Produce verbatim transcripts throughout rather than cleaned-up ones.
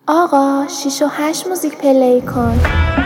آقا شیش و هشت موزیک پلی کن.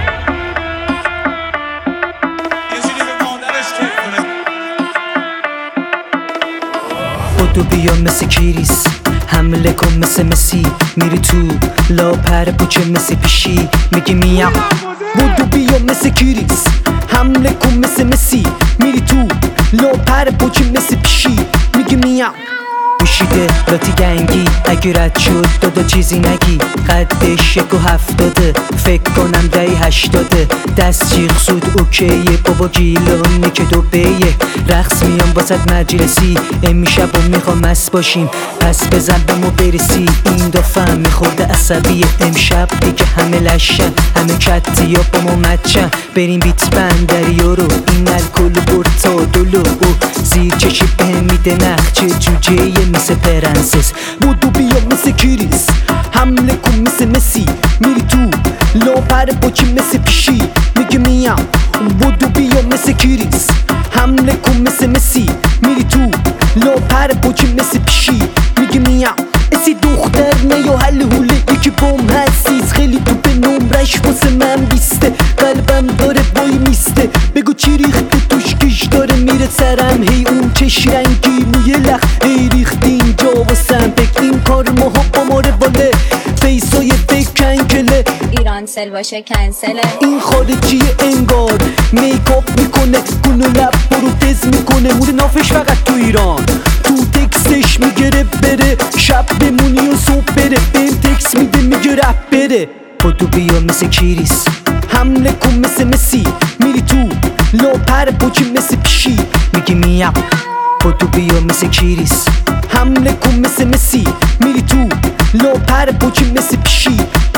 بدو بیا مثل کریس، حمله کن مثل مسی، میری تو لاپر پوچه مثل پیشی، میگی میام. بدو بیا مثل کریس، حمله کن مثل مسی، میری تو لاپر پوچه مثل پیشی، میگی میام. پوشیده لاتی گنگی، اگه رد شد دادا چیزی نگی. قدش یک و هفتاده، فکر کنم دهی هشتاده. دست جیغ سود اوکیه، بابا گیلانه که دو بیه. رقص میام باسد مجلسی، امشب و میخوام مست باشیم، پس بزن به ما برسی. این دفعه میخورده عصبیه، امشب دیگه همه لشن، همه کتی ها با ما مچن. بریم بیت بندری رو، این الکل برد تا دلو. زیر چشی به میده نخچه جوجه مثل پرنسس. بودو بیا مثل کریس، حمله کن مثل مسی، میری تو لاپر پاچی مثل پیشی، میگه میام. بودو بیا مثل کریس، حمله کن مثل مسی، میری تو لاپر پاچی مثل پیشی، میگه میام. اسی دختر نه یا حل حوله، یکی بام هستیز خیلی تو به نمرش واسه من بیسته. قلبم داره بای میسته، بگو چی ریخته توش کش داره میره سرم. هی اون چش رنگی موی لخ، هی ریخت اینجا واسم. بک این کار ماها با ما رواله، فیسای بکن کله. ایران سل باشه کنسله. این خارجی انگار میکاپ میکنه، گونو لب پروتز میکنه. مور نافش فقط تو ایران، تو تکسش میگره بره. شب بمونی و صبح بره، بهم تکس میده میگه رپ بره. بدو بیا مثل کریس، حمله کن مثل مسی، میری تو لاپر پاچی مثل پیشی، میگی میام. بدو بیا مثل کریس، حمله کن مثل مسی، میری تو لاپر پاچی مثل پیشی.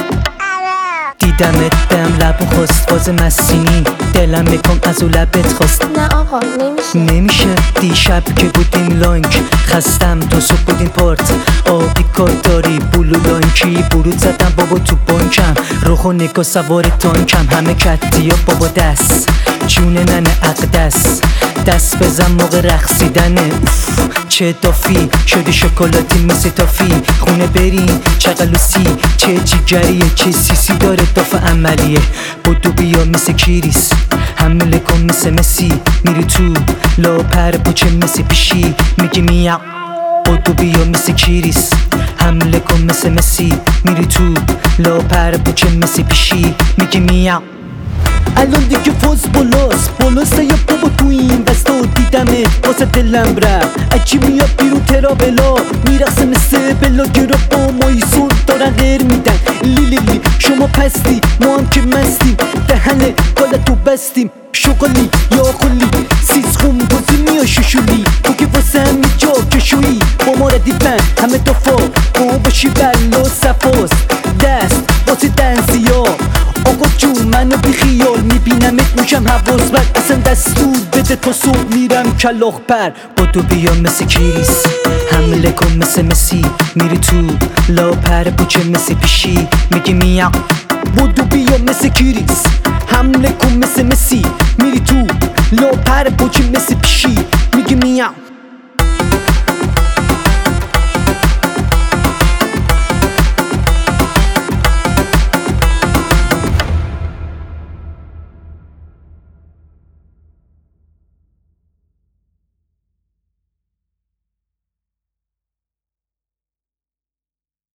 دیدمت بهم لبو خواست، باز مسینی دلم بکن از او لبت خواست. نه آقا نمیشه نمیشه. دیشب که بودیم لانک، خستم تا صبح بودیم پارت. آبی کار داری بلو لانکی، برود زدم بابا تو بانکم. روخ و نگاه سوار تانکم، همه کتی ها بابا دست جونه ننه اقدس. دست بزن موقع رقصیدنه، اوف چه دافی شدی شکلاتی مثل تافی. خونه بریم چقلوسی، چه جیگریه چه سیسی داره داف عملیه. بدو بیا مثل کریس، حمله کن مثل مسی، میری تو لاپر پاچه مثل پیشی، میگی میام. بدو بیا مثل کریس، حمله کن مثل مسی، میری تو لاپر پاچه مثل پیشی، میگی میام. الان دیگه فاز بالاست بالاست یا بابا تو این بستا دیدمت واسه دلم رفت. اکی میاد بیرون ترابلا، میرقصه مثل بلا. گرا با مایی سر دارن غیر میدن، لی لی لی شما پستی ما هم که مستیم. دهنه بالا تو بستیم، شغلی یا خلی سیز خون بازی میا ششولی. تو که واسه همی جا کشویی با ما ردیفن همه دفا، با باشی بلا صفاست دست واسه دنزیا. آقا جون منو بی خیال میبینمت موشم حواس بر، اصلا دستور بده تا صبح میرم کلاخ پر. بدو بیا مثل کریس، حمله کن مثل مسی، میری تو لاپر پوچه مثل پیشی، میگی میام. بدو بیا مثل کریس، حمله کن مثل مسی، میری تو لاپر پوچه مثل پیشی، میگی میام.